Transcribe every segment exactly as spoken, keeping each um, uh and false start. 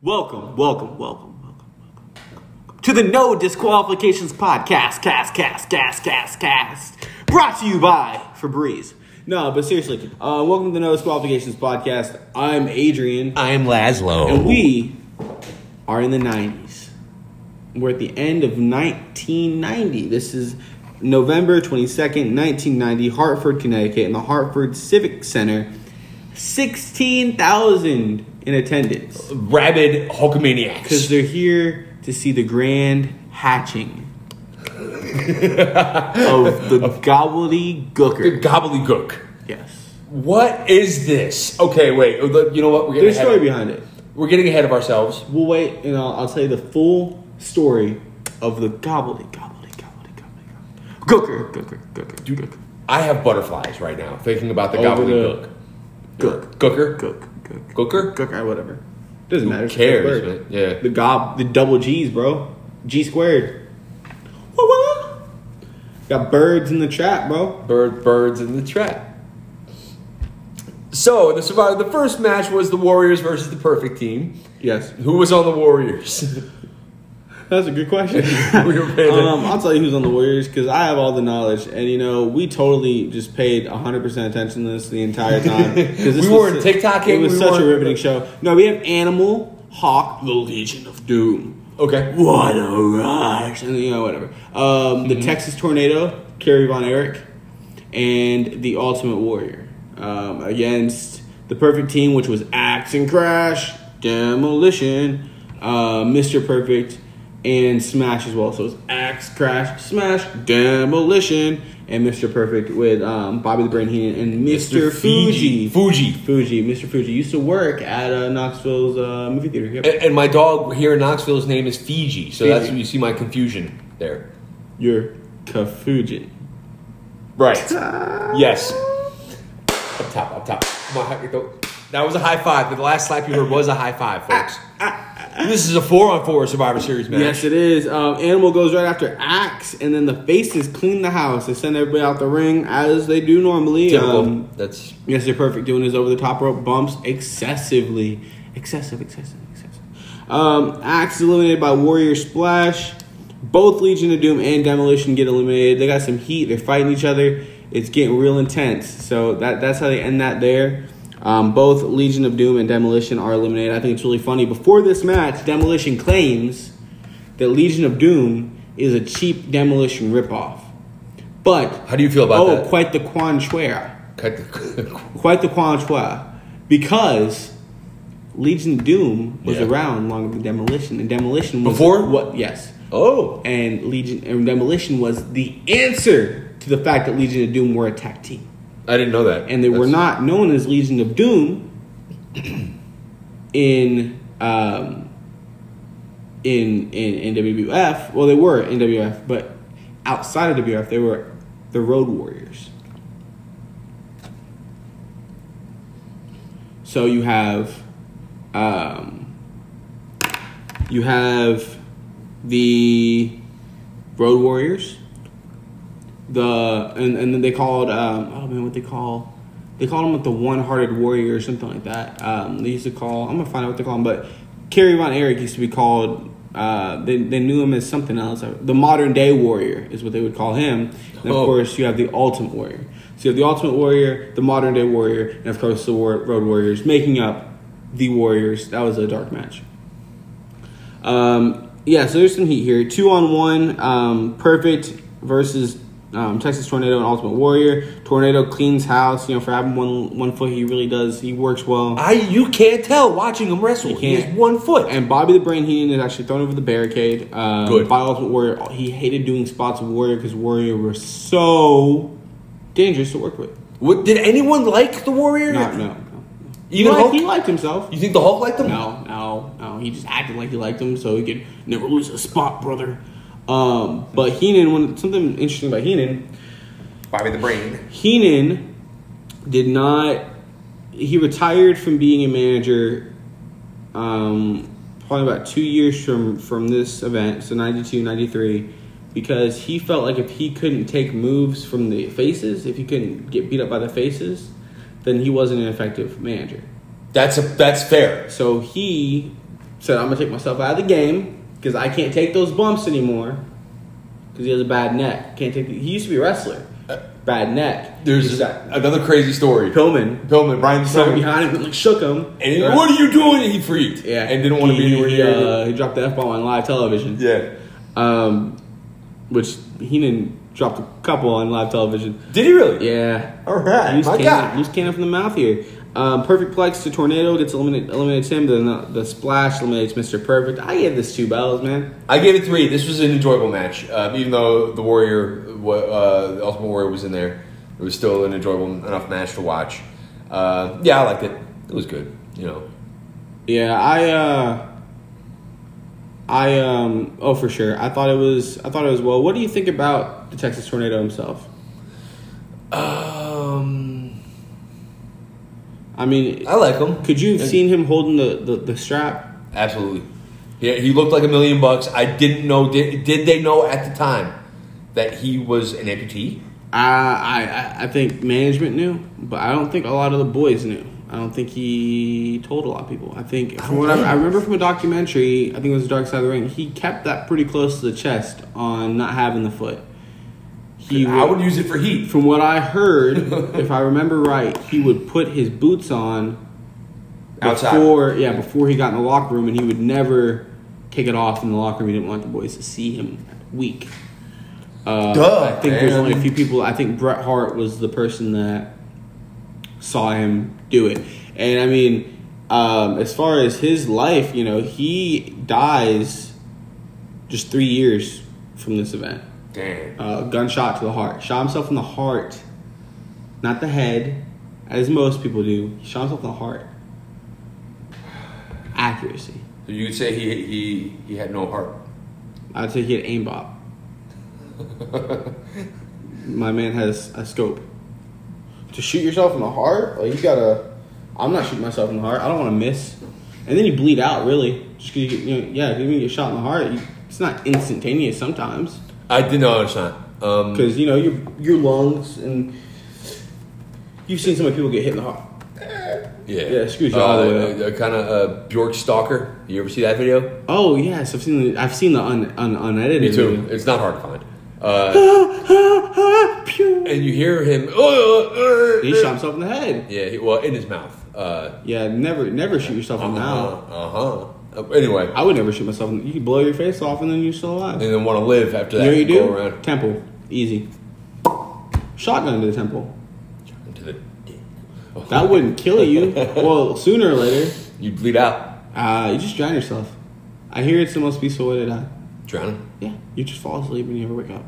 Welcome, welcome, welcome, welcome, welcome to the No Disqualifications Podcast, cast, cast, cast, cast, cast, brought to you by Febreze. No, but seriously, uh, welcome to the No Disqualifications Podcast. I'm Adrian. I'm Laszlo. And we are in the nineties. We're at the end of nineteen ninety. This is November twenty-second, nineteen ninety, Hartford, Connecticut, in the Hartford Civic Center. sixteen thousand in attendance. Rabid Hulkamaniacs. Because they're here to see the grand hatching of the gobbledygooker. The gobbledygook. Yes. What is this? Okay, wait. You know what? We're getting There's a ahead story of, behind it. We're getting ahead of ourselves. We'll wait, and I'll, I'll tell you the full story of the gobbledy, gobbledy, gobbledy, gobbledy, gooker, gooker, gooker, Dude, gooker. I have butterflies right now thinking about the Over the- gobbledygook. Gook. Gooker? Gook. Gook. Gooker? Gooker, whatever. Doesn't matter. Who It's just a cares, word. man? Yeah. The gob, the double G's, bro. G squared. Wah, wah. Got birds in the trap, bro. Bird, birds in the trap. So, the survivor, the first match was the Warriors versus the Perfect Team. Yes. Who was on the Warriors? That's a good question. We were paying um, I'll tell you who's on the Warriors because I have all the knowledge, and you know we totally just paid one hundred percent attention to this the entire time. This We weren't TikToking, It was we such a weren't- riveting show. No, we have Animal, Hawk, the Legion of Doom. Okay. What a rush! And you know whatever. Um, the Mm-hmm. Texas Tornado, Kerry Von Erich, and the Ultimate Warrior um, against the Perfect Team, which was Axe and Crash, Demolition, uh, Mister Perfect. And Smash as well. So it's Axe, Crash, Smash, Demolition, and Mister Perfect with um, Bobby the Brain Heenan and Mister Fuji. Fuji. Fuji. Mister Fuji used to work at uh, Knoxville's uh, movie theater. Yep. And, and my dog here in Knoxville's name is Fiji, so Fiji. that's where you see my confusion there. You're Kafujin. Right. Yes. Up top, up top. Come on, go. That was a high five. The last slap you heard was a high five, folks. This is a four-on-four Survivor Series match. Yes, it is. Um, Animal goes right after Axe, and then the Faces clean the house. They send everybody out the ring as they do normally. Typical. Um, That's Mister Perfect doing his over-the-top rope bumps excessively. Excessive, excessive, excessive. Um, Axe is eliminated by Warrior Splash. Both Legion of Doom and Demolition get eliminated. They got some heat. They're fighting each other. It's getting real intense. So that that's how they end that there. Um, both Legion of Doom and Demolition are eliminated. I think it's really funny. Before this match, Demolition claims that Legion of Doom is a cheap Demolition ripoff. But how do you feel about oh, that? quite the contraire. Cut the- Quite the contraire. Because Legion of Doom was Yeah. around longer than Demolition, and Demolition was Before? what? Yes, Oh. and Legion and Demolition was the answer to the fact that Legion of Doom were a tag team. I didn't know that. And they were That's- not known as Legion of Doom in um, in in in W W F. Well, they were in W W F, but outside of W W F, they were the Road Warriors. So you have um, you have the Road Warriors. The and, and then they called um, oh man what they call they called them like the One Hearted Warrior or something like that. Um, they used to call I'm gonna find out what they call him, but Kerry Von Erich used to be called. Uh, they they knew him as something else. The Modern Day Warrior is what they would call him. And of Oh. course you have the Ultimate Warrior. So you have the Ultimate Warrior, the Modern Day Warrior, and of course the War- Road Warriors making up the Warriors. That was a dark match. Um, yeah, so there's some heat here. Two on one, um, Perfect versus um, Texas Tornado and Ultimate Warrior. Tornado cleans house. You know, for having one one foot, he really does. He works well. I you can't tell watching him wrestle. You He can't. has one foot. And Bobby the Brain Heenan is actually thrown over the barricade. Um, Good. By Ultimate Warrior, he hated doing spots with Warrior because Warrior were so dangerous to work with. What, did anyone like the Warrior? No, no, no. Even he, liked, Hulk? he liked himself. You think the Hulk liked him? No, no, no. He just acted like he liked him so he could never lose a spot, brother. Um, but Heenan, when something interesting about Heenan, Bobby the Brain. Heenan did not. He retired from being a manager. Um, probably about two years from from this event, so ninety-two, ninety-three, because he felt like if he couldn't take moves from the faces, if he couldn't get beat up by the faces, then he wasn't an effective manager. That's a that's fair. So he said, I'm going to take myself out of the game because I can't take those bumps anymore because he has a bad neck. Can't take. The, he used to be a wrestler. Bad neck. There's got another crazy story. Pillman. Pillman, Brian Started Pillman. behind him and like shook him. And he, what are you doing? And he freaked. Yeah. And didn't want to He- be anywhere he, near uh, it. He dropped the F-bomb on live television. Yeah. Um, which he didn't drop a couple on live television. Did he really? Yeah. All right. Loose My cannon, God. loose cannon from the mouth here. Um, Perfect Plex to Tornado gets eliminate, eliminates him. The, the Splash eliminates Mister Perfect. I gave this two bells, man. I gave it three. This was an enjoyable match. Uh, even though the Warrior, uh, the Ultimate Warrior was in there, it was still an enjoyable enough match to watch. Uh, yeah, I liked it. It was good. You know. Yeah, I, uh, I, um, oh, for sure. I thought it was, I thought it was well. What do you think about the Texas Tornado himself? Um, I mean, I like him. could you have seen him holding the, the, the strap? Absolutely. Yeah, he looked like a million bucks. I didn't know. Did, did they know at the time that he was an amputee? Uh, I, I I think management knew, but I don't think a lot of the boys knew. I don't think he told a lot of people. I think from what I, I remember from a documentary, I think it was Dark Side of the Ring, he kept that pretty close to the chest on not having the foot. He I would use it for heat. From what I heard, if I remember right, he would put his boots on Outside. before, yeah, before he got in the locker room, and he would never take it off in the locker room. He didn't want the boys to see him weak. Uh, Duh, I think there's man. only a few people. I think Bret Hart was the person that saw him do it. And I mean, um, as far as his life, you know, he dies just three years from this event. Damn. Uh, gunshot to the heart. Shot himself in the heart, not the head, as most people do. He shot himself in the heart. Accuracy. So you could say he he he had no heart. I'd say he had aimbot. My man has a scope. To shoot yourself in the heart, like you gotta. I'm not shooting myself in the heart. I don't want to miss. And then you bleed out, really. Just 'cause you, get, you know, yeah, when you get shot in the heart, you, it's not instantaneous sometimes. I did not understand. Um, Because you know your your lungs and you've seen so many people get hit in the heart. yeah, Yeah, it screws you all the way Uh, kind of uh, Bjork Stalker. You ever see that video? Oh yes, I've seen the I've seen the un, un, unedited. Me too. video. It's not hard to find. Uh, Pew. and you hear him. Uh, uh, He shot himself in the head. Yeah, he, well, in his mouth. Uh Yeah, never never shoot yourself in the mouth. huh. Uh huh. Anyway, I would never shoot myself. In, you can blow your face off and then you're still alive. and then want to live after You that. know what you Go do? around Temple. Easy. Shotgun to the temple. into the. That wouldn't kill you. Well, sooner or later, You bleed out, uh, you just drown yourself. I hear it's the most peaceful way to die. drowning. Yeah, you just fall asleep and you never wake up.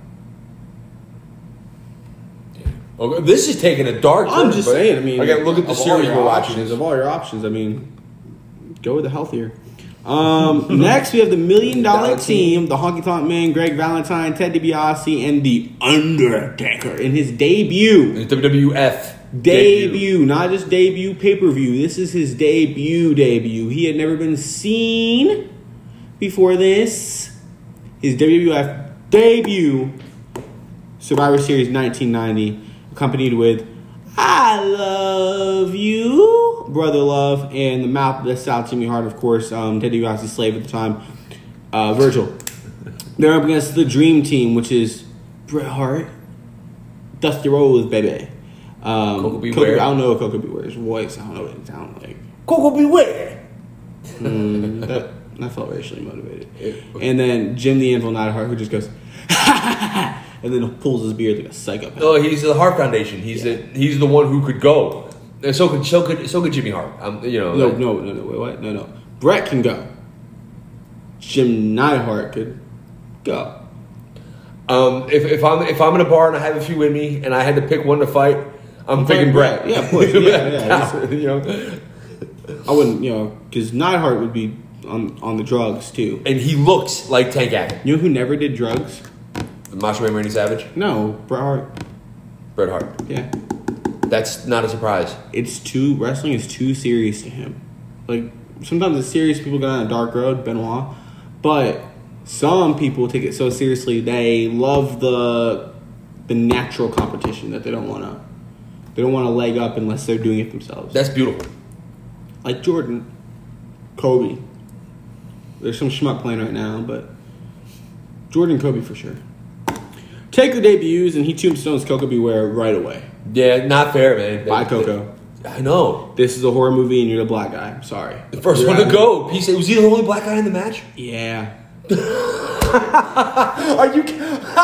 Okay, this is taking a dark. I'm turn, just but- saying. I mean, okay, look at the of all series your we're watching. options, Of all your options, I mean, go with the healthier. Um, next, we have the Million Dollar Dollar Team, Team. the Honky Tonk Man, Greg Valentine, Ted DiBiase, and the Undertaker in his debut. It's W W F Debut, not just debut pay per view. This is his debut. Debut. He had never been seen before this. His W W F debut, Survivor Series nineteen ninety, accompanied with "I Love You," Brother Love, and the mouth that's out Jimmy Hart, of course, um, Ted DiBiase's slave at the time, uh, Virgil. They're up against the Dream Team, which is Bret Hart, Dusty Rhodes, baby. Um, Coco Beware. I don't know what Coco Beware's voice. I don't know what it sounds like. Coco Beware. Mm, that, that felt racially motivated. And then Jim the Anvil Neidhart, who just goes, and then pulls his beard like a psychopath. Oh, he's the Hart Foundation. He's the he's the one who could go. And so could so could so could Jimmy Hart. Um, you know. No, like- no, no, no, wait, what? No, no. Brett can go. Jim Neidhart could go. Um, if, if I'm if I'm in a bar and I have a few with me and I had to pick one to fight, I'm picking Brett. Brett. Yeah, of course. Yeah, yeah. you know. I wouldn't, you know, because Neidhart would be on, on the drugs, too. And he looks like Tank Abbott. You know who never did drugs? Macho Man Randy Savage, No, Bret Hart. Bret Hart. Yeah. That's not a surprise. It's too, wrestling is too serious to him. Like, sometimes it's serious, people go down a dark road, Benoit. But some people take it so seriously, they love the the natural competition that they don't want to, they don't want to leg up unless they're doing it themselves. That's beautiful. Like Jordan, Kobe, There's some schmuck playing right now, but Jordan Kobe for sure. Taker debuts and he tombstones Coco Beware right away. Yeah, not fair, man. Bye, Coco. I know. This is a horror movie and you're the black guy. I'm sorry. The first You're one to out. go. He said, was he the only black guy in the match? Yeah. Are you?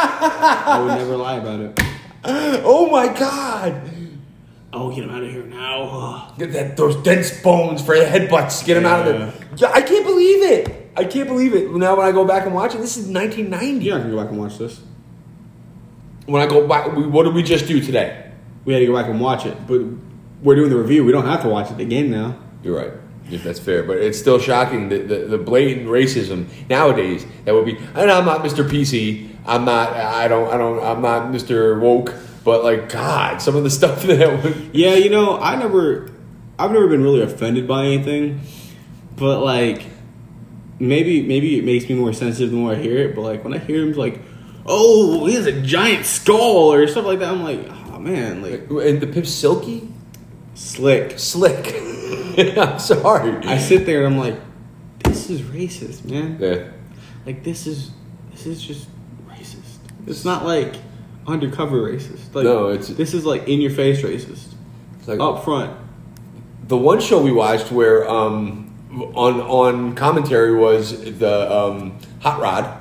I would never lie about it. Oh my god. Oh, get him out of here now. Get that those dense bones for headbutts. Get him out of there. Yeah, I can't believe it. I can't believe it. Now when I go back and watch it, this is nineteen ninety. You're not going to go back and watch this. When I go back, we, what did we just do today? We had to go back and watch it, but we're doing the review. We don't have to watch it again now. You're right. If that's fair, but it's still shocking the, the, the blatant racism nowadays that would be. And I'm not Mister P C. I'm not. I don't. I don't. I'm not Mister Woke. But like, God, some of the stuff that would. Yeah, you know, I never, I've never been really offended by anything, but like, maybe maybe it makes me more sensitive the more I hear it. But like when I hear him like, oh, he has a giant skull or stuff like that, I'm like, oh man, like. And the Pip's silky, slick, slick. I'm sorry. I sit there and I'm like, this is racist, man. Yeah. Like this is this is just racist. It's not like undercover racist. Like, no, it's this is like in your face racist. It's like up front. The one show we watched where um, on on commentary was the um, Hot Rod.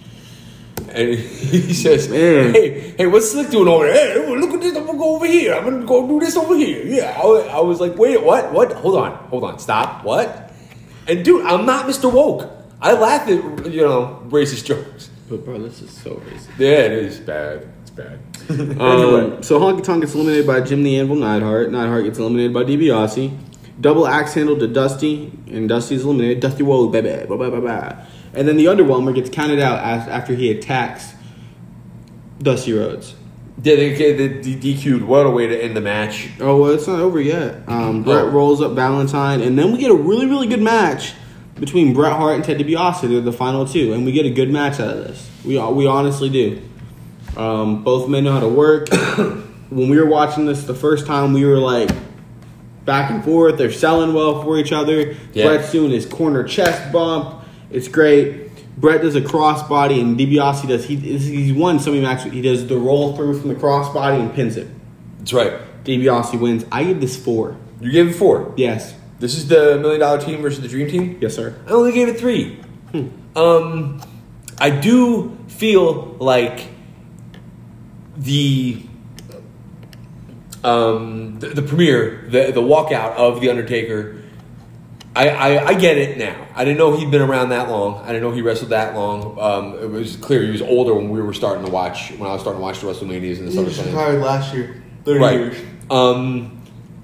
And he says, Man. "Hey, hey, what's Slick doing over there? Hey, look at this! I'm gonna go over here. I'm gonna go do this over here." Yeah, I, I was like, "Wait, what? What? Hold on, hold on, stop! What?" And dude, I'm not Mister Woke. I laugh at you know racist jokes. But bro, this is so racist. Yeah, it is bad. It's bad. Um, Anyway, so Honky Tonk gets eliminated by Jim the Anvil Neidhart. Neidhart gets eliminated by DiBiase. Double axe handle to Dusty, and Dusty's eliminated. Dusty Woe, baby, blah, blah, blah, blah. And then the Underwhelmer gets counted out as, after he attacks Dusty Rhodes. yeah, they get the D- DQ'd. What a way to end the match. Oh, well, it's not over yet. Um, Brett Oh. rolls up Valentine, and then we get a really, really good match between Bret Hart and Ted DiBiase. They're the final two, and we get a good match out of this. We we honestly do. Um, both men know how to work. When we were watching this the first time, we were like back and forth. They're selling well for each other. Yeah. Brett's doing his corner chest bump. It's great. Brett does a crossbody, and DiBiase does. He he's won so many matches. He does the roll through from the crossbody and pins it. That's right. DiBiase wins. I give this four. You gave it four. Yes. This is the Million Dollar Team versus the Dream Team. Yes, sir. I only gave it three. Hmm. Um, I do feel like the um the, the premiere, the the walkout of the Undertaker. I, I I get it now. I didn't know he'd been around that long. I didn't know he wrestled that long. Um, it was clear he was older when we were starting to watch. When I was starting to watch the WrestleManias and the SummerSlam. retired last year. thirty Right. years. Um,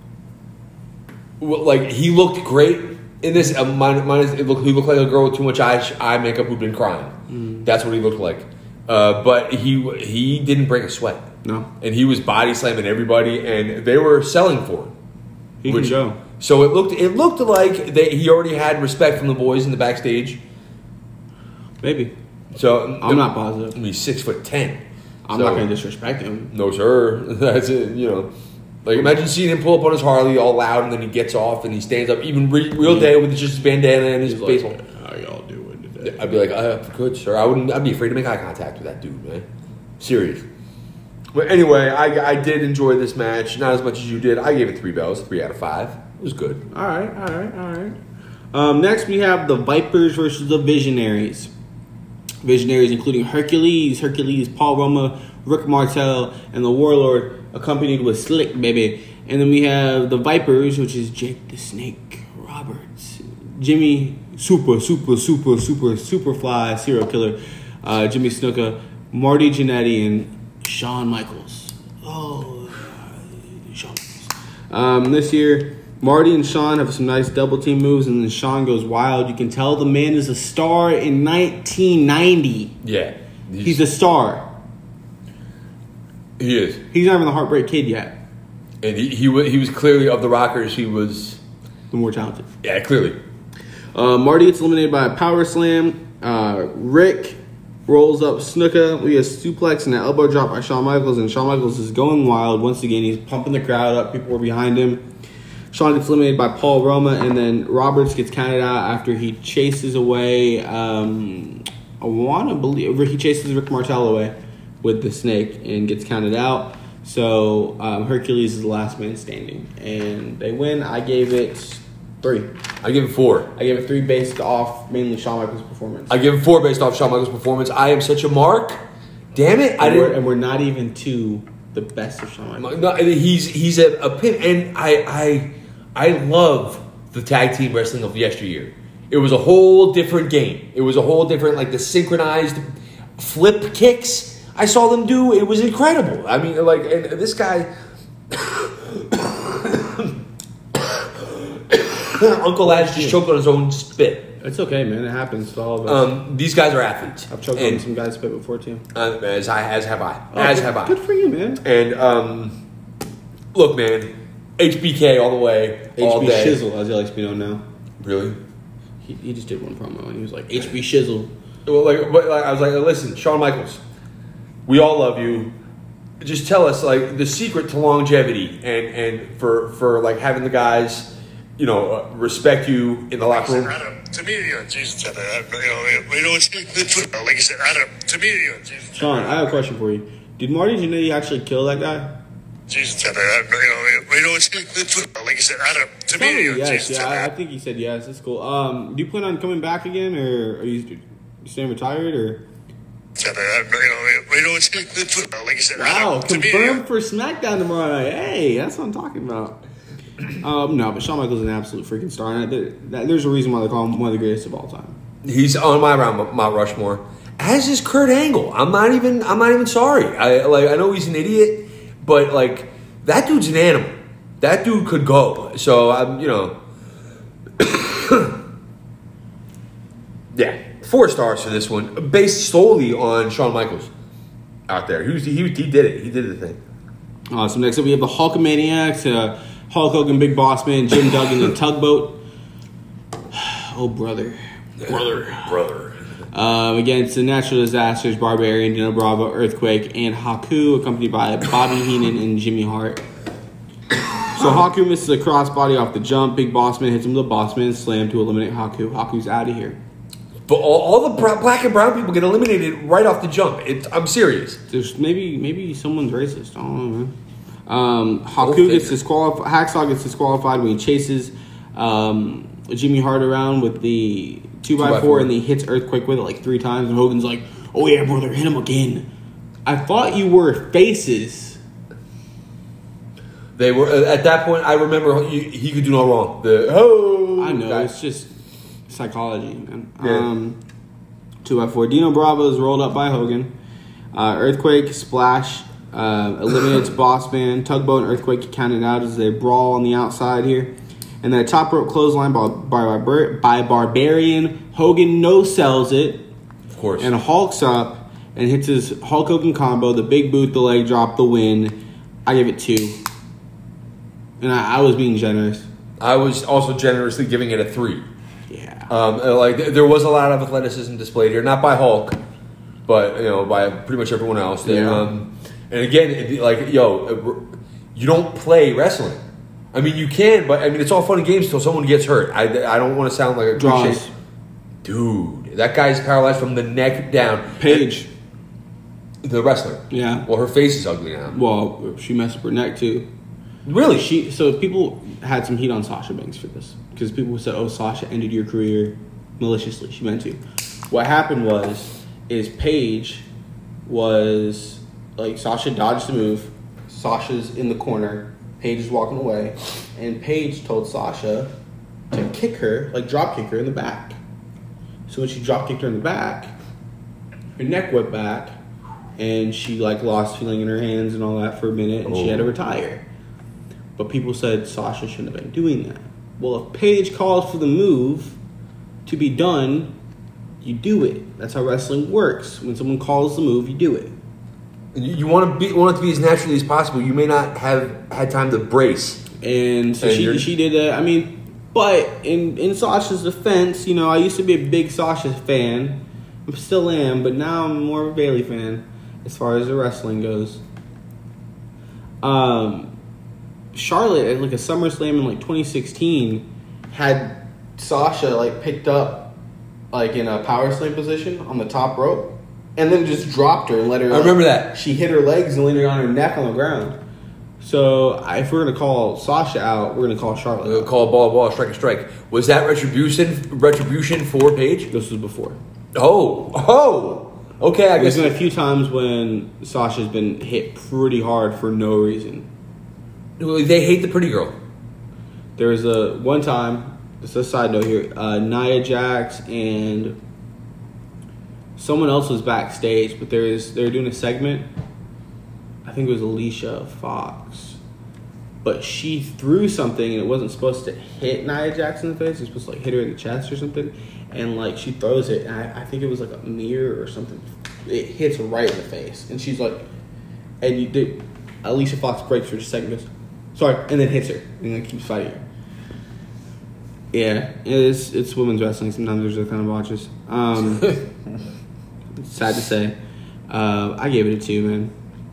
well, like he looked great in this. Uh, mine, mine is, it looked, he looked like a girl with too much eye, eye makeup who'd been crying. Mm. That's what he looked like. Uh, but he he didn't break a sweat. No. And he was body slamming everybody, and they were selling for him. He Which- can go. So it looked it looked like they, he already had respect from the boys in the backstage. Maybe. So I'm not positive. I mean, he's six foot ten. I'm So- not going to disrespect him. No, sir. That's it. You know, like imagine seeing him pull up on his Harley all loud, and then he gets off and he stands up, even re- real day with just his bandana and his He's baseball. like, how y'all doing today? I'd be like, uh, good, sir. I wouldn't. I'd be afraid to make eye contact with that dude, man. Serious. But anyway, I, I did enjoy this match, not as much as you did. I gave it three bells, three out of five. It was good. All right, all right, all right. Um, next, we have the Vipers versus the Visionaries. Visionaries including Hercules, Hercules, Paul Roma, Rick Martel, and the Warlord, accompanied with Slick, baby. And then we have the Vipers, which is Jake the Snake Roberts, Jimmy Super, Super, Super, Super, Superfly, Serial Killer, uh, Jimmy Snuka, Marty Jannetty, and Shawn Michaels. Oh, Shawn Michaels. Um, this year, Marty and Shawn have some nice double team moves, and then Shawn goes wild. You can tell the man is a star in nineteen ninety. Yeah, He's a star. he is, He's not even the Heartbreak Kid yet. and he he was he was clearly of the Rockers. He was The more talented. yeah, clearly. Uh, Marty gets eliminated by a power slam. Uh, Rick rolls up Snuka. We have suplex and an elbow drop by Shawn Michaels, and Shawn Michaels is going wild once again. He's pumping the crowd up. People were behind him. Shawn gets eliminated by Paul Roma, and then Roberts gets counted out after he chases away. Um, I want to believe he chases Rick Martel away with the snake and gets counted out. So um, Hercules is the last man standing, and they win. I gave it three. I give it four. I gave it three based off mainly Shawn Michaels' performance. I give it four based off Shawn Michaels' performance. I am such a mark. Damn it! I and, we're, didn't. and we're not even to the best of Shawn Michaels. No, he's he's a, a pin, and I I I love the tag team wrestling of yesteryear. It was a whole different game. It was a whole different, like the synchronized flip kicks I saw them do. It was incredible. I mean, like, and this guy, Uncle Ash just choked on his own spit. It's okay, man. It happens to all of us. Um, these guys are athletes. I've choked and, on some guys' spit before too. Uh, as I as have I. Oh, as good, have I. Good for you, man. And um, look, man, H B K all the way, all H B day. Shizzle, as he likes to be known now. Really? He, he just did one promo and he was like, H B Shizzle. Well, like, but like, I was like, listen, Shawn Michaels, we all love you. Just tell us like the secret to longevity and and for for like having the guys, you know, uh, respect you in the locker room. To me, you know, Jesus, you know, you know, it's like I said, Adam. To me, you know, Jesus. Sean, I have a question for you. Did Marty Jannetty actually kill that guy? Jesus, you know, you know, it's like I said, Adam. To me, you know, yes, Jesus. yeah, I, I think he said yes. That's cool. Um, do you plan on coming back again, or are you staying retired, or? Like I said, wow, Adam, to me, confirmed for SmackDown tomorrow night. Hey, that's what I'm talking about. Um, no, but Shawn Michaels is an absolute freaking star. And there, that, there's a reason why they call him one of the greatest of all time. He's on my Mount Mount Rushmore. As is Kurt Angle. I'm not even. I'm not even sorry. I like. I know he's an idiot, but like that dude's an animal. That dude could go. So I'm. You know. Yeah, four stars for this one, based solely on Shawn Michaels out there. He was, he, he did it. He did the thing. Awesome. Next up, we have the Hulkamaniacs. Uh, Hulk Hogan, Big Boss Man, Jim Duggan, and Tugboat. Oh, brother. Brother. Brother. Um, against the Natural Disasters, Barbarian, Dino Bravo, Earthquake, and Haku, accompanied by Bobby Heenan and Jimmy Hart. So Haku misses a crossbody off the jump. Big Boss Man hits him with a Boss Man slam to eliminate Haku. Haku's out of here. But all, all the bra- black and brown people get eliminated right off the jump. It, I'm serious. There's maybe maybe someone's racist. I don't know, man. Um, Haku gets disqualified. Hacksaw gets disqualified when he chases um, Jimmy Hart around with the two by four, and then he hits Earthquake with it like three times. And Hogan's like, "Oh yeah, brother, hit him again." I thought you were faces. They were at that point. I remember he, he could do no wrong. The oh, I know guy. It's just psychology, man. Yeah. Um, two by four. Dino Bravo is rolled up by Hogan. Uh, Earthquake splash. Uh, eliminates Boss Man. Tugboat and Earthquake counted out as they brawl on the outside here. And then a top rope clothesline by, by, by Barbarian. Hogan no-sells it. Of course. And hulks up and hits his Hulk Hogan combo. The big boot, the leg drop, the win. I give it two. And I, I was being generous. I was also generously giving it a three. Yeah. Um, like there was a lot of athleticism displayed here, not by Hulk, but you know by pretty much everyone else. Yeah. Um, and again, it, like yo, you don't play wrestling. I mean, you can, but I mean, it's all fun and games until someone gets hurt. I, I don't want to sound like a Draws. cliche. Dude, that guy's paralyzed from the neck down. Paige. The wrestler. Yeah. Well, her face is ugly now. Well, she messed up her neck too. Really? She so people had some heat on Sasha Banks for this because people said, "Oh, Sasha ended your career maliciously." She meant to. What happened was, is Paige was like Sasha dodged the move. Sasha's in the corner. Paige is walking away, and Paige told Sasha to kick her, like drop kick her in the back. So when she drop kicked her in the back, her neck went back, and she like lost feeling in her hands and all that for a minute, and oh. she had to retire. But people said Sasha shouldn't have been doing that. Well, if Paige calls for the move to be done, you do it. That's how wrestling works. When someone calls the move, you do it. You, you want to be want it to be as naturally as possible. You may not have had time to brace. And so and she she did that. I mean, but in, in Sasha's defense, you know, I used to be a big Sasha fan. I still am, but now I'm more of a Bayley fan as far as the wrestling goes. Um... Charlotte at like a SummerSlam in like twenty sixteen had Sasha like picked up like in a power slam position on the top rope, and then just dropped her and let her. I like, remember that. She hit her legs and landed on her neck on the ground. So if we're gonna call Sasha out, we're gonna call Charlotte. We'll out. call ball, ball, strike, a strike. Was that retribution? Retribution for Paige? This was before. Oh, oh. Okay, I There's guess. been a few times when Sasha's been hit pretty hard for no reason. They hate the pretty girl. There was a one time. Just a side note here. Uh, Nia Jax and someone else was backstage, but there is they were doing a segment. I think it was Alicia Fox, but she threw something and it wasn't supposed to hit Nia Jax in the face. It was supposed to like hit her in the chest or something, and like she throws it, and I, I think it was like a mirror or something. It hits her right in the face, and she's like, and you did. Alicia Fox breaks for just a second, goes, sorry, and then hits her, and then keeps fighting her. Yeah, it's it's women's wrestling. Sometimes there's those kind of botches. Um, it's sad to say. Uh, I gave it a two, man.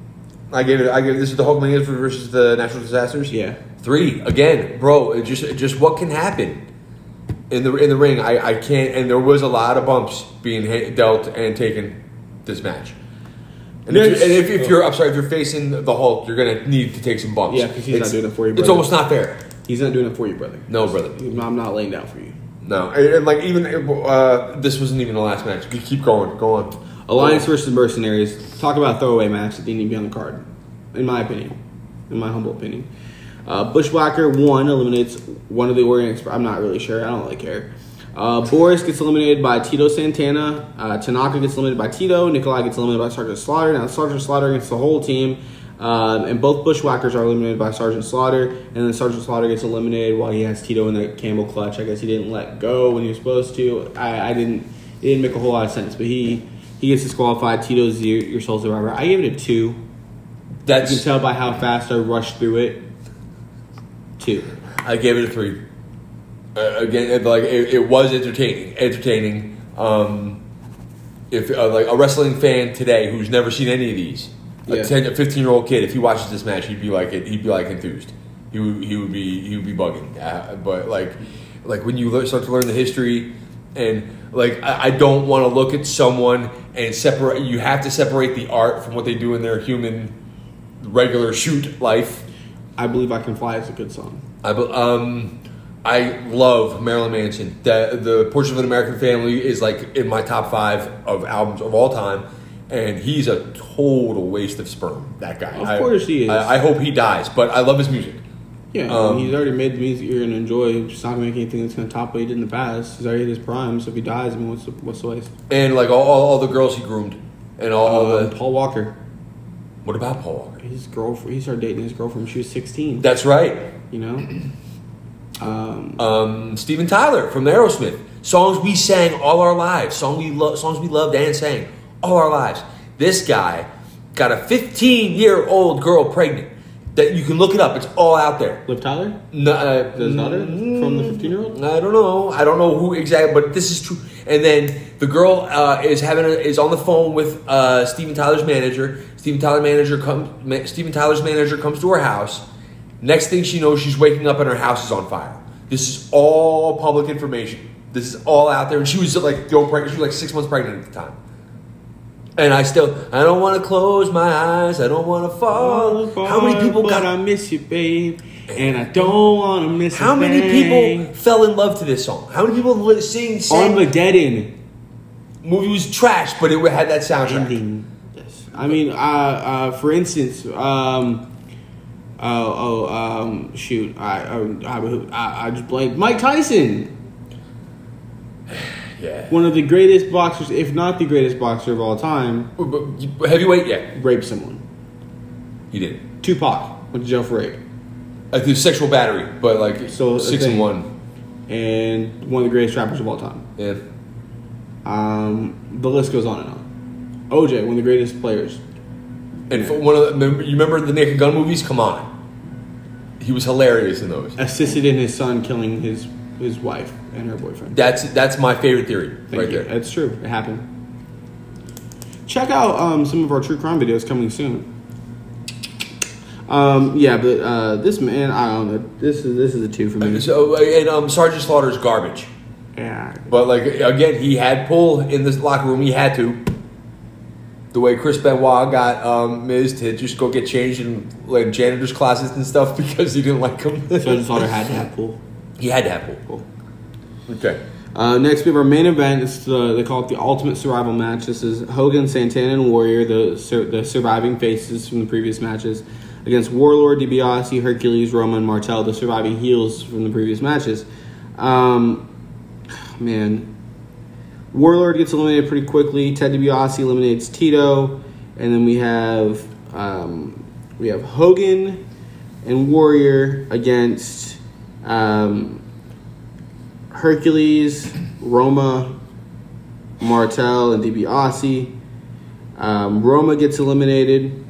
I gave it. I gave it, this is the Hulkmania versus the Natural Disasters. Yeah. Three again, bro. It just just what can happen in the in the ring. I, I can't. And there was a lot of bumps being hit, dealt and taken this match. And, if, Next- you, and if, if you're, I'm sorry, if you're facing the Hulk, you're gonna need to take some bumps. Yeah, 'cause he's It's- not doing it for you, It's brother. almost not fair. He's not doing it for you, brother. No, brother. I'm not laying down for you. No, and, and like even uh, this wasn't even the last match. We keep going, go on. Alliance versus Mercenaries. Talk about a throwaway match that didn't need to be on the card, in my opinion. In my humble opinion. Uh, Bushwhacker one eliminates one of the Orient Express. I'm not really sure. I don't really care. Uh, Boris gets eliminated by Tito Santana. Uh, Tanaka gets eliminated by Tito. Nikolai gets eliminated by Sergeant Slaughter. Now Sergeant Slaughter against the whole team. Um, and both Bushwhackers are eliminated by Sergeant Slaughter. And then Sergeant Slaughter gets eliminated while he has Tito in the Campbell clutch. I guess he didn't let go when he was supposed to. I, I didn't. It didn't make a whole lot of sense. But he he gets disqualified. Tito's your, your sole survivor. I gave it a two. You That's can tell by how fast I rushed through it. Two. I gave it a three. Uh, again, it, like it, it was entertaining. Entertaining. Um, if uh, like a wrestling fan today who's never seen any of these, Yeah. a ten, a fifteen year old kid, if he watches this match, he'd be like it. He'd be like enthused. He would, he would be he would be bugging. Uh, but like like when you lear- start to learn the history, and like I, I don't want to look at someone and separate. You have to separate the art from what they do in their human, regular shoot life. I Believe I Can Fly is a good song. I be- um I love Marilyn Manson. The the Portrait of an American Family is like in my top five of albums of all time, and he's a total waste of sperm. That guy. Of I- course he is. I, I hope he dies, but I love his music. Yeah, Um, he's already made the music you're gonna enjoy. He's just not gonna make anything that's gonna top what he did in the past. He's already hit his prime, so if he dies, I mean, what's the, what's the waste? And like all, all, all the girls he groomed, and all, all Um, the. Paul Walker, What about Paul Walker? his girlfriend. He started dating his girlfriend when she was sixteen. That's right. You know, um, Um, Steven Tyler from Aerosmith. Songs we sang all our lives. Song we lo- songs we loved and sang all our lives. This guy got a fifteen-year-old girl pregnant. That you can look it up. It's all out there. Liv Tyler, No, uh, his daughter from the fifteen-year-old. I don't know. I don't know who exactly, but this is true. And then the girl uh, is having a, is on the phone with uh, Steven Tyler's manager. Steven Tyler manager comes. Ma- Steven Tyler's manager comes to her house. Next thing she knows, she's waking up and her house is on fire. This is all public information. This is all out there. And she was like, yo, pregnant. She was like six months pregnant at the time. And I still, I don't want to close my eyes. I don't want to fall. How many people but got? I miss you, babe, and I don't want to miss. How a many thing. people fell in love to this song? How many people li- sing? sang? Armageddon Movie was trash, but it had that soundtrack. ending. Yes. I mean, uh, uh, for instance, um, oh, oh, um, shoot, I, I, I, I just blanked. Mike Tyson, Yeah. one of the greatest boxers, if not the greatest boxer of all time, Heavyweight, yeah, raped someone. he did. Tupac went to jail for rape, I think sexual battery, but like So, six okay. and one. and one of the greatest rappers of all time. Yeah. Um, the list goes on and on. O J, one of the greatest players. And for one of the, remember, you remember the Naked Gun movies? Come on, he was hilarious in those. Assisted in his son killing his his wife and her boyfriend. That's that's my favorite theory Thank right you. there. It's true. It happened. Check out um, some of our true crime videos coming soon. Um, yeah, but uh, this man, I don't know. This is this is a two for me. So and um, Sergeant Slaughter's garbage. Yeah, But like again, he had pull in this locker room. He had to. The way Chris Benoit got um, Miz to just go get changed in like janitor's closets and stuff because he didn't like him. Sergeant Slaughter had to have pull. He had to have pull. Cool. Okay. Uh, next, we have our main event. It's the, they call it the Ultimate Survival Match. This is Hogan, Santana, and Warrior, the sur- the surviving faces from the previous matches, against Warlord, DiBiase, Hercules, Roma, and Martel, the surviving heels from the previous matches. Um, man, Warlord gets eliminated pretty quickly. Ted DiBiase eliminates Tito, and then we have um, we have Hogan and Warrior against um, Hercules, Roma, Martel, and DiBiase. Um, Roma gets eliminated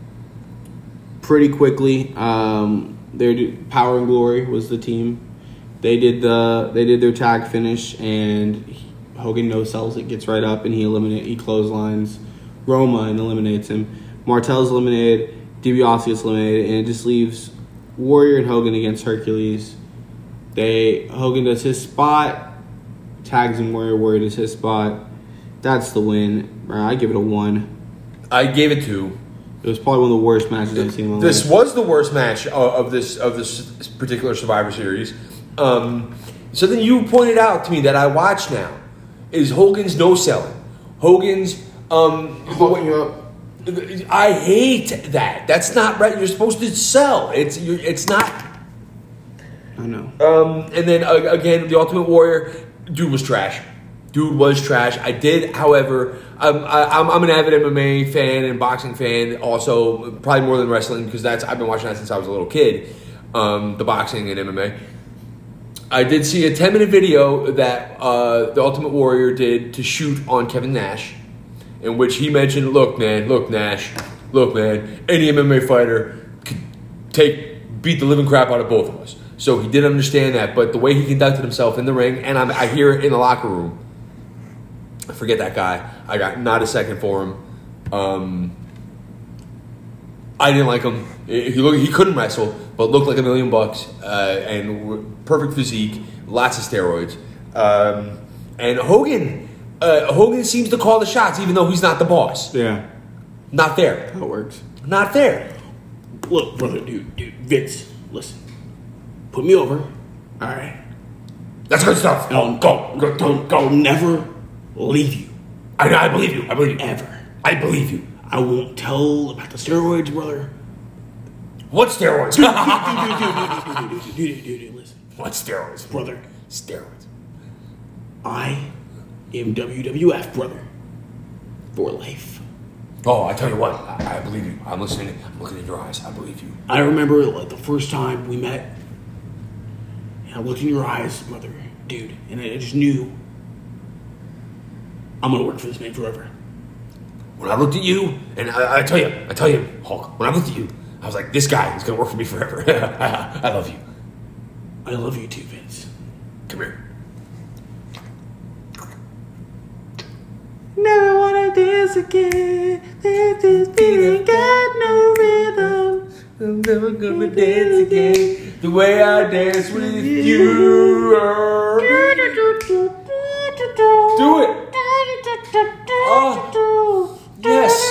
pretty quickly. Um, their Power and Glory was the team. They did the they did their tag finish, and Hogan no sells it, gets right up, and he eliminate he clotheslines Roma and eliminates him. Martel's eliminated, DiBiase is eliminated, and it just leaves Warrior and Hogan against Hercules. They Hogan does his spot, tags him Warrior. Warrior does his spot. That's the win. I give it a one. I gave it two. It was probably one of the worst matches I've seen in my This life. was the worst match of, of this of this particular Survivor Series. Um, something you pointed out to me that I watch now is Hogan's no selling. Hogan's um, Fucking you up. I hate that. That's not right. You're supposed to sell. It's you're, it's not. I know. Um, and then uh, again, the Ultimate Warrior, dude was trash. Dude was trash. I did, however, um, I, I'm, I'm an avid M M A fan and boxing fan. Also, probably more than wrestling because that's I've been watching that since I was a little kid. Um, the boxing and M M A. I did see a ten minute video that uh, the Ultimate Warrior did to shoot on Kevin Nash, in which he mentioned, "Look, man, look, Nash, look, man. Any M M A fighter could take beat the living crap out of both of us." So he did understand that, but the way he conducted himself in the ring, and I'm, I hear it in the locker room. I forget that guy. I got not a second for him. Um, I didn't like him. He looked, he couldn't wrestle, but looked like a million bucks, uh, and w- perfect physique, lots of steroids. Um, and Hogan, uh, Hogan seems to call the shots, even though he's not the boss. Yeah. Not there. How it works. Not there. Look, brother, dude, dude, Vince, listen. Put me over. All right. That's good stuff. I'll, go, go, go, go. I'll never leave you. I, I believe you. I believe you. Ever. I believe you. I won't tell about the steroids, brother. What steroids? Dude, dude, dude, dude, dude, dude, listen. What steroids? Brother, Steroids. I am W W F, brother. For life. Oh, I tell you what. I, I believe you. I'm listening. I'm looking in your eyes. I believe you. I remember like the first time we met, and I looked in your eyes, brother, dude, and I just knew I'm gonna work for this man forever. When I looked at you, and I, I tell you, I tell you, Hulk, when I looked at you, I was like, this guy is going to work for me forever. I love you. I love you too, Vince. Come here. Never wanna dance again. This beat ain't got no rhythm. I'm never going to dance again the way I dance with you. Do it. Oh, yes.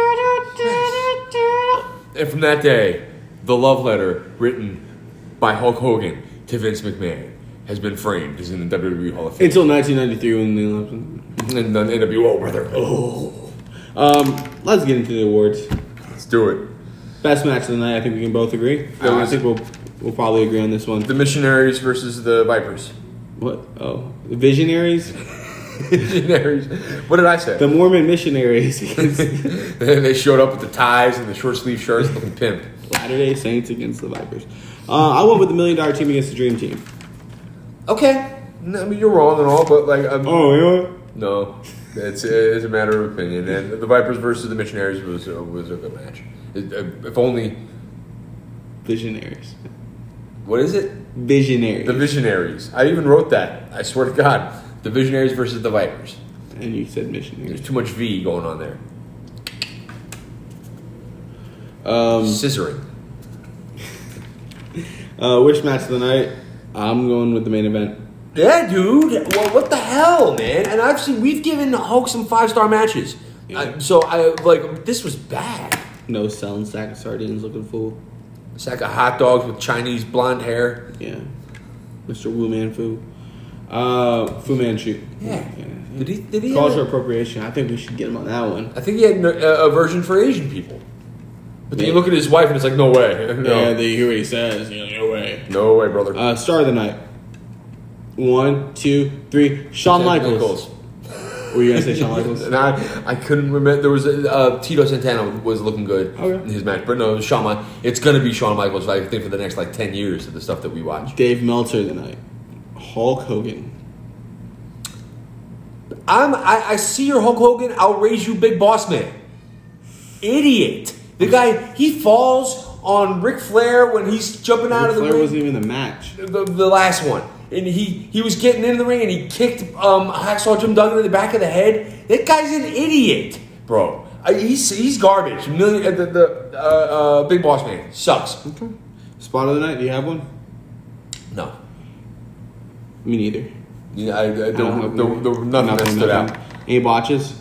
And from that day, the love letter written by Hulk Hogan to Vince McMahon has been framed as in the W W E Hall of Fame. Until nineteen ninety-three when they left him. And the N W O, brother. Oh. Um, let's get into the awards. Let's do it. Best match of the night, I think we can both agree. Uh, I think we'll we'll probably agree on this one. The Missionaries versus the Vipers. What? Oh, the Visionaries? Missionaries. What did I say? The Mormon missionaries. They showed up with the ties and the short sleeve shirts looking pimp. Latter-day Saints against the Vipers. Uh, I went with the Million Dollar Team against the Dream Team. Okay. No, I mean, you're wrong and all, but like... Um, Oh, yeah? No. It's, it's a matter of opinion. And the Vipers versus the Missionaries was, uh, was a good match. It, uh, if only... Visionaries. What is it? Visionaries. The Visionaries. I even wrote that. I swear to God. The Visionaries versus the Vipers. And you said missionaries. There's too much V going on there. Um, Scissoring. Uh, wish match of the night. I'm going with the main event. Yeah, dude. Well, what the hell, man? And I've seen we've given Hulk some five star matches. Yeah. I, so I like this was bad. No selling sack of sardines looking fool. A sack of hot dogs with Chinese blonde hair. Yeah. Mister Wu Man Fu. Uh, Fu Manchu. Yeah. Did he? Did he? Cultural have a- appropriation. I think we should get him on that one. I think he had a, a version for Asian people. But then you Yeah. look at his wife and it's like, no way. No, Yeah, they hear what he says. You know, no way. no way, brother. Uh, star of the night. One, two, three. Shawn Jack Michaels. Nichols. Were you gonna say Shawn Michaels? And I, I couldn't remember. There was a, uh, Tito Santana was looking good Okay. in his match, but no, it was Shawn. Mi- It's gonna be Shawn Michaels. I think for the next like ten years of the stuff that we watch. Dave Meltzer tonight. Hulk Hogan. I'm. I, I see your Hulk Hogan. I'll raise you, big boss man. Idiot. The guy he falls on Ric Flair when he's jumping out Ric of the Flair ring. wasn't even in the match. The, the last one. And he, he was getting into the ring and he kicked um, Hacksaw Jim Duggan in the back of the head. That guy's an idiot, bro. I, he's he's garbage. Million, uh, the the uh, uh, big boss man sucks. Okay. Spot of the night. Do you have one? No, Me neither. yeah, I, I, there, I don't have there, one. there, were nothing, that stood nothing. out. Any botches?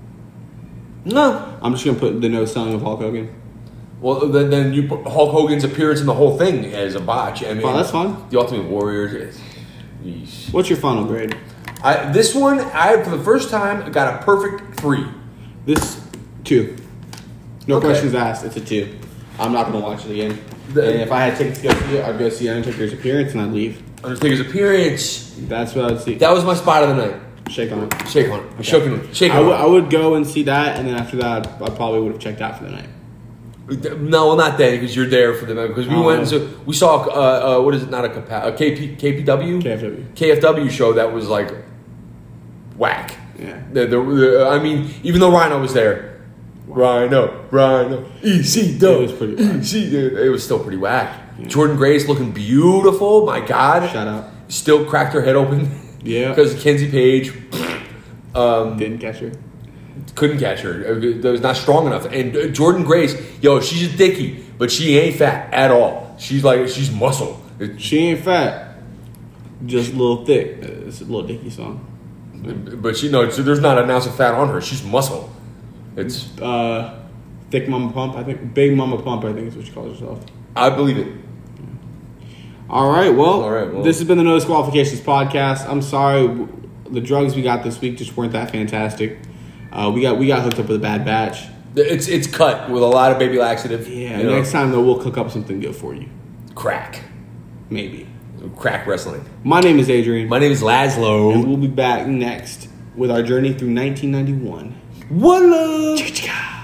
No. I'm just gonna put the no selling of Hulk Hogan. Well, then, then you put Hulk Hogan's appearance in the whole thing as a botch. I mean, Oh, that's fine. The Ultimate Warrior. Yeesh. What's your final grade? I, this one, I for the first time got a perfect three. This two. No Okay. questions asked. It's a two. I'm not gonna watch it again. The- and if I had tickets to go see it, I'd go see Undertaker's appearance and I'd leave. Undertaker's appearance. That's what I'd see. That was my spot of the night. Shake on it. Shake on it. Shaking, shaking I on would, it. I would go and see that, and then after that, I probably would have checked out for the night. No, well, not then because you're there for the because we Oh. went and so we saw uh, uh, what is it? Not a, capa- a K P, K P W K F W. K F W show that was like whack. Yeah. The, the, the, I mean, even though Rhino was there, Rhino, Rhino, E C W, It was pretty whack. E C W, it was still pretty whack. Jordan Grace looking beautiful. My God, Shout out. Still cracked her head open. Yeah. because Kenzie Page Didn't catch her. couldn't catch her. It was not strong enough. And uh, Jordan Grace, yo, she's a dickie, but she ain't fat at all. She's like, she's muscle. It- She ain't fat, just a little thick. Uh, It's a little Dicky song. But she, no, so there's not an ounce of fat on her. She's muscle. It's, Uh, thick Mama Pump, I think. Big Mama Pump, I think is what she calls herself. I believe it. All right, well, All right, well. this has been the No Disqualifications podcast. I'm sorry, the drugs we got this week just weren't that fantastic. Uh, we got we got hooked up with a bad batch. It's it's cut with a lot of baby laxative. Yeah, you know, next time though, we'll cook up something good for you. crack, Maybe. crack wrestling. My name is Adrian. My name is and Laszlo. we'll be back next with our journey through nineteen ninety-one. One love.